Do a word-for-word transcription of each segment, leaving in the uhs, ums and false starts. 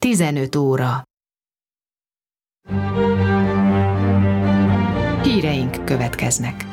tizenöt óra. Híreink következnek.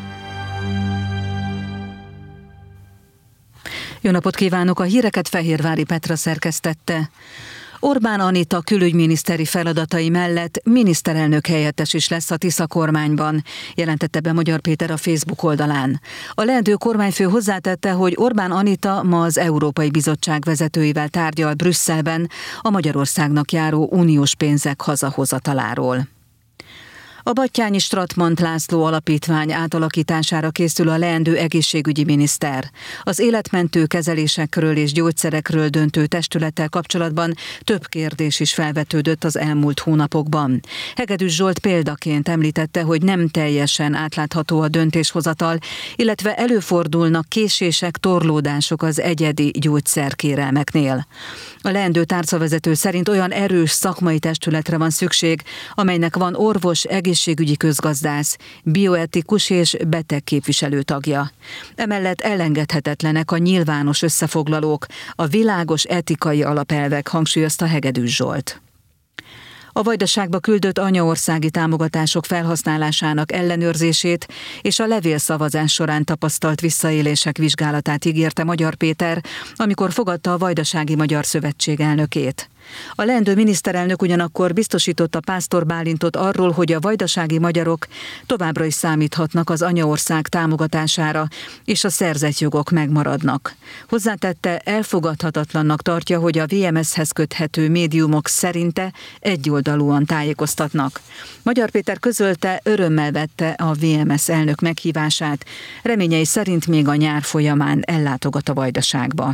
Jó napot kívánok! A híreket Fehérvári Petra szerkesztette. Orbán Anita külügyminiszteri feladatai mellett miniszterelnök helyettes is lesz a Tisza kormányban, jelentette be Magyar Péter a Facebook oldalán. A leendő kormányfő hozzátette, hogy Orbán Anita ma az Európai Bizottság vezetőivel tárgyal Brüsszelben a Magyarországnak járó uniós pénzek hazahozataláról. A Batthyány Strattmann László Alapítvány átalakítására készül a leendő egészségügyi miniszter. Az életmentő kezelésekről és gyógyszerekről döntő testülettel kapcsolatban több kérdés is felvetődött az elmúlt hónapokban. Hegedűs Zsolt példaként említette, hogy nem teljesen átlátható a döntéshozatal, illetve előfordulnak késések, torlódások az egyedi gyógyszerkérelmeknél. A leendő tárcavezető szerint olyan erős szakmai testületre van szükség, amelynek van orvos, egészségügyi közgazdász, bioetikus és betegképviselő tagja. Emellett elengedhetetlenek a nyilvános összefoglalók, a világos etikai alapelvek, hangsúlyozta Hegedűs Zsolt. A Vajdaságba küldött anyaországi támogatások felhasználásának ellenőrzését és a levélszavazás során tapasztalt visszaélések vizsgálatát ígérte Magyar Péter, amikor fogadta a Vajdasági Magyar Szövetség elnökét. A leendő miniszterelnök ugyanakkor biztosította Pásztor Bálintot arról, hogy a vajdasági magyarok továbbra is számíthatnak az anyaország támogatására, és a szerzett jogok megmaradnak. Hozzátette, elfogadhatatlannak tartja, hogy a vé em es-hez köthető médiumok szerinte egyoldalúan tájékoztatnak. Magyar Péter közölte, örömmel vette a vé em es elnök meghívását, reményei szerint még a nyár folyamán ellátogat a Vajdaságba.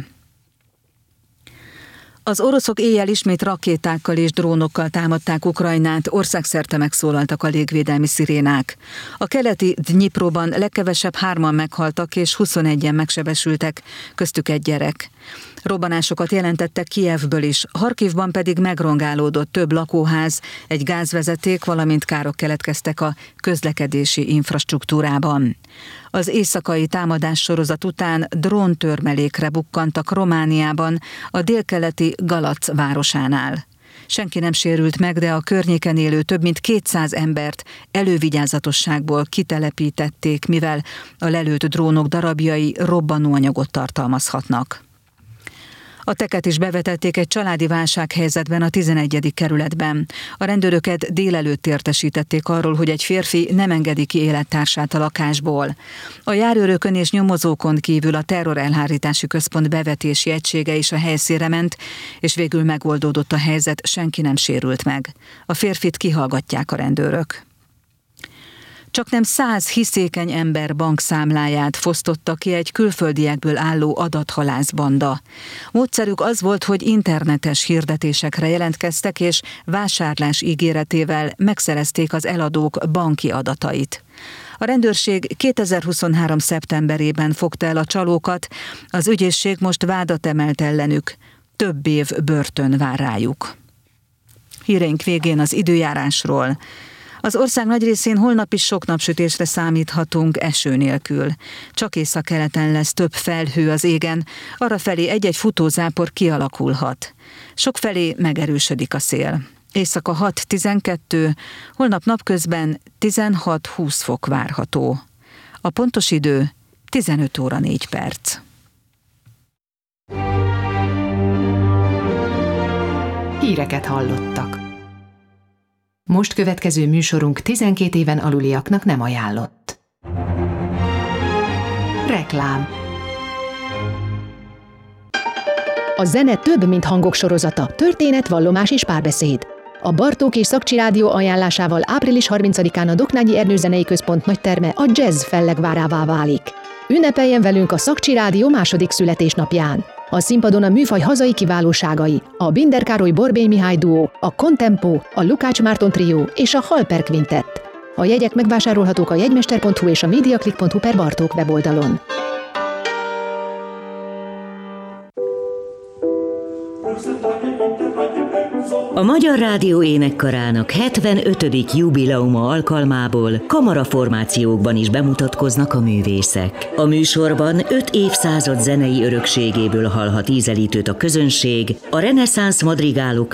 Az oroszok éjjel ismét rakétákkal és drónokkal támadták Ukrajnát, országszerte megszólaltak a légvédelmi szirénák. A keleti Dnyiproban legkevesebb hárman meghaltak és huszonegyen megsebesültek, köztük egy gyerek. Robbanásokat jelentettek Kijevből is, Harkivban pedig megrongálódott több lakóház, egy gázvezeték, valamint károk keletkeztek a közlekedési infrastruktúrában. Az éjszakai támadás sorozat után dróntörmelékre bukkantak Romániában, a délkeleti Galac városánál. Senki nem sérült meg, de a környéken élő több mint kétszáz embert elővigyázatosságból kitelepítették, mivel a lelőtt drónok darabjai robbanóanyagot tartalmazhatnak. A teket is bevetették egy családi válsághelyzetben a tizenegyedik kerületben. A rendőröket délelőtt értesítették arról, hogy egy férfi nem engedi ki élettársát a lakásból. A járőrökön és nyomozókon kívül a terrorelhárítási központ bevetési egysége is a helyszínre ment, és végül megoldódott a helyzet, senki nem sérült meg. A férfit kihallgatják a rendőrök. Csaknem száz hiszékeny ember bankszámláját fosztotta ki egy külföldiekből álló adathalászbanda. Módszerük az volt, hogy internetes hirdetésekre jelentkeztek, és vásárlás ígéretével megszerezték az eladók banki adatait. A rendőrség kétezer-huszonhárom szeptemberében fogta el a csalókat, az ügyészség most vádat emelt ellenük. Több év börtön vár rájuk. Híreink végén az időjárásról. Az ország nagy részén holnap is sok napsütésre számíthatunk eső nélkül. Csak északkeleten lesz több felhő az égen, arrafelé egy-egy futózápor kialakulhat. Sokfelé megerősödik a szél. Éjszaka hat-tizenkettő, holnap napközben tizenhat-húsz fok várható. A pontos idő tizenöt óra négy perc. Híreket hallottak. Most következő műsorunk tizenkét éven aluliaknak nem ajánlott. Reklám. A zene több, mint hangok sorozata, történet, vallomás és párbeszéd. A Bartók és Szakcsi Rádió ajánlásával április harmincadikán a Doknányi Ernő Zenei Központ nagyterme a jazz fellegvárává válik. Ünnepeljen velünk a Szakcsi Rádió második születésnapján. A színpadon a műfaj hazai kiválóságai, a Binder Károly Borbély Mihály duó, a Contempo, a Lukács Márton trió és a Halper Quintett. A jegyek megvásárolhatók a jegymester pont hu és a mediaclick pont hu per Bartók weboldalon. A Magyar Rádió Énekkarának hetvenötödik jubileuma alkalmából kamaraformációkban is bemutatkoznak a művészek. A műsorban öt évszázad zenei örökségéből hallhat ízelítőt a közönség, a reneszánsz madrigálok